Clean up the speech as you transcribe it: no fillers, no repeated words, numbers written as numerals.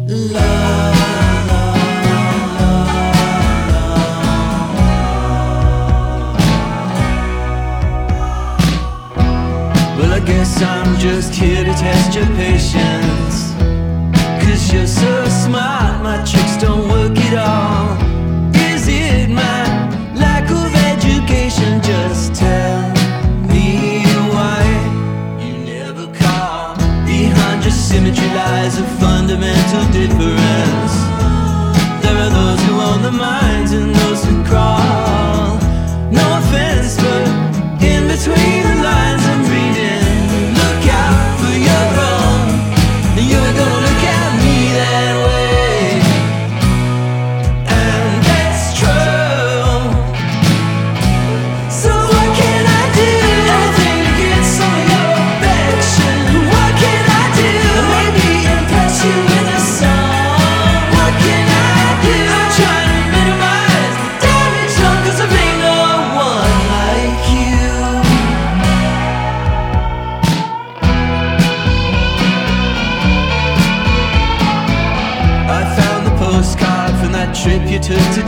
Well, I guess I'm just here to test your patience, 'cause you're so smart, my tricks don't work at all. Is it my lack of education? Just tell me why you never call. Behind your symmetry lies a fundamental difference. There are those who own the minds and those who crawl. No offense, but in between the lines I'm reading, look out for your own, and you're gonna look at me that way. And that's true. So what can I do? Anything to get some of your affection. What can I do? Maybe impress you with a song. What can I do? I'm trying to minimize the damage done, 'cause there ain't no one like you. I found the postcard from that trip you took to